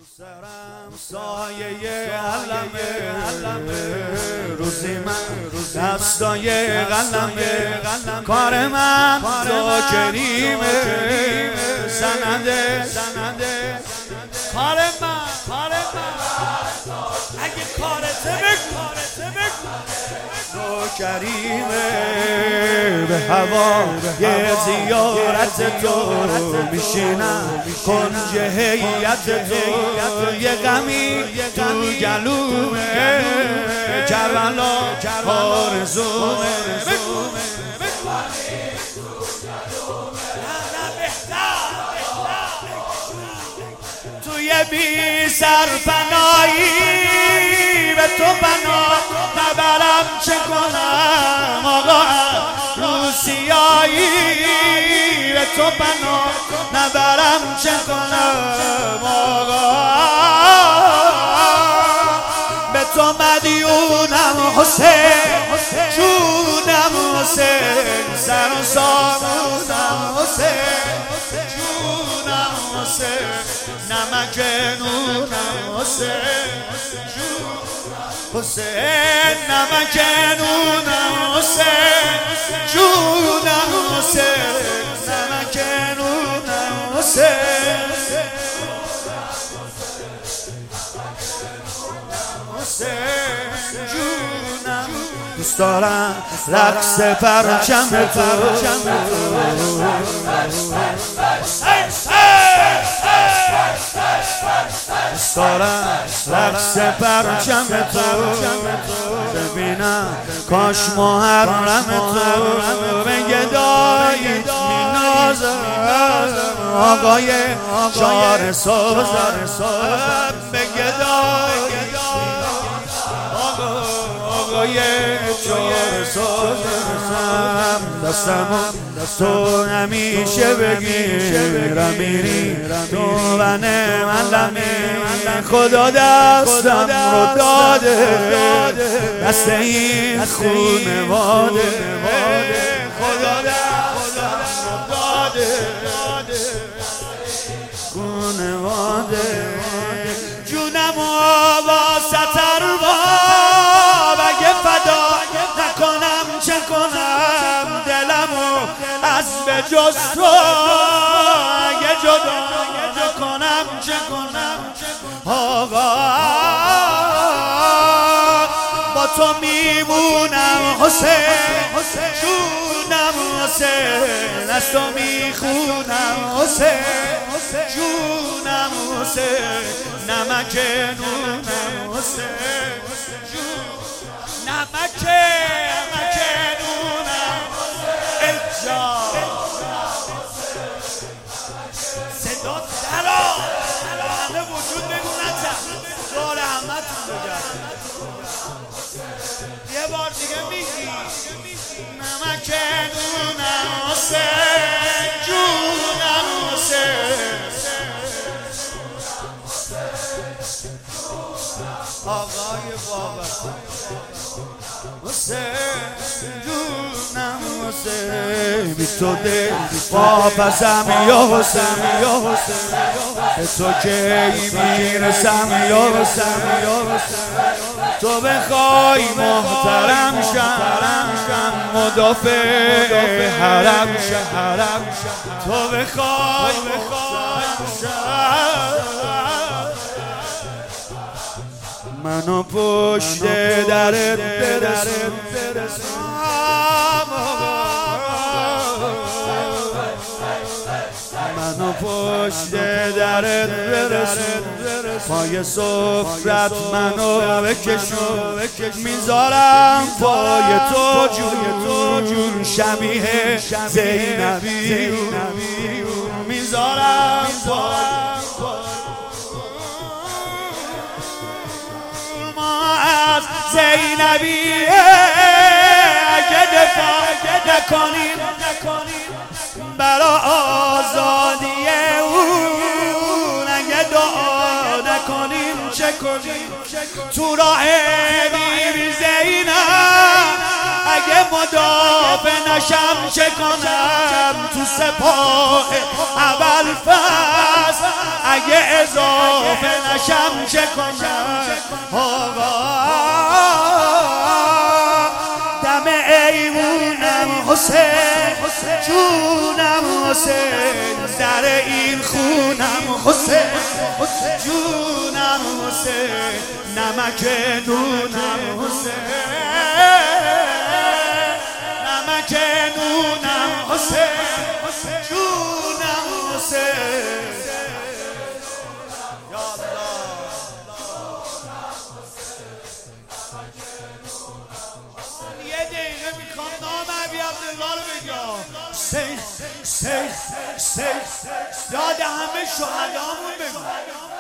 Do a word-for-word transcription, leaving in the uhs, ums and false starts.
سرم سایه علمه روزی من دستای قلمه کار من تو کریمه سنده کار من اگه کارت بگو تو کریمه به هوا یه زیارت تو میشینم کنج هیئت تو یه غمی تو گلومه کربلا آرزومه توی بی سرپناهی به تو پناه نبرم چه کنم آقا روسیایی به تو پناه نبرم چه کنم آقا به تو مدیونم حسین جونم حسین سر و سامونم حسین جونم حسین نمک نونم حسین حسین نمک نونم حسین جونم حسین نمک نونم حسین حسین جونم دوست دارم رقص پرچم تو دوست دارم رقص پرچم تو ببینم کاش محرم تو به گداییت مینازم آقای شعر سازم به گداییت آقای شعر سازم دستم تو همیشه بگیرم میری تو و نه من لمی خدا دستم رو داده دست این خونواده خدا دستم رو داده خونواده جونم و واسه ترباب اگه فدا نکنم چه کنم دلمو از به جز تو اگه جدا نکنم چه کنم آقا با تو میمونم حسین جونم حسین از تو میخونم حسین جونم حسین نمک نونم حسین نمک نمک نونم اجا صدا درا همه وجود بگو نتم دار همه تون بگرد یه بار دیگه میگی نمک نونم حسین جونم حسین آقای بابا حسین جونم حسین بی تو دل واپسم یا حسین یا حسین به تو کی میرسم یا حسین یا حسین تو بخوای محترم شم مدافع حرم شم تو بخوای محترم شم منو پشت درت برسون منو پشت درت برسون پای سفرت منو بکشون میذارم پای تو جون شبیه زینبی میذارم پای از زینبی اگه دفاع نکنیم برا آزادی اون اگه دعا نکنیم چه کنیم تو راه بیبی زینب اگه مدافع نشم چه کنم تو سپاه اول فصل اگه اضافه آتشم چه کنم آقا دم ایمونم حسین جونم حسین در این خونم حسین جونم حسین نمک نونم حسین نمک نونم حسین جونم حسین یه دقیقه میخوام نام عبی عبدالله رو بگم سیخ سیخ سیخ یاد همه شهدامون بگم